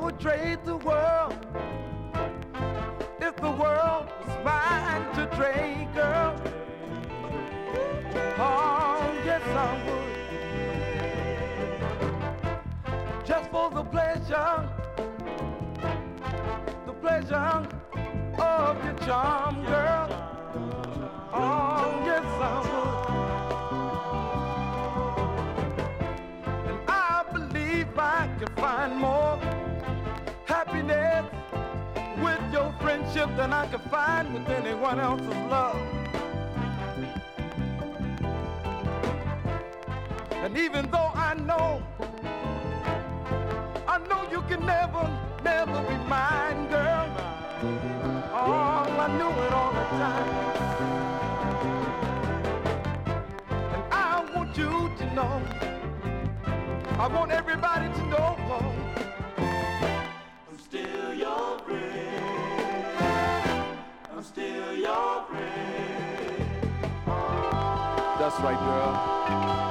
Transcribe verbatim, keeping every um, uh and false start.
would trade the world if the world was mine to trade, girl. Oh, yes, I would. Just for the pleasure, the pleasure of your charm, girl. Oh, yes, I would. And I believe I can find more happiness with your friendship than I can find with anyone else's love. And even though I know, I know you can never, never be mine, girl. Oh, I knew it all the time. And I want you to know, I want everybody to know, I'm still your friend. I'm still your friend. That's right, girl.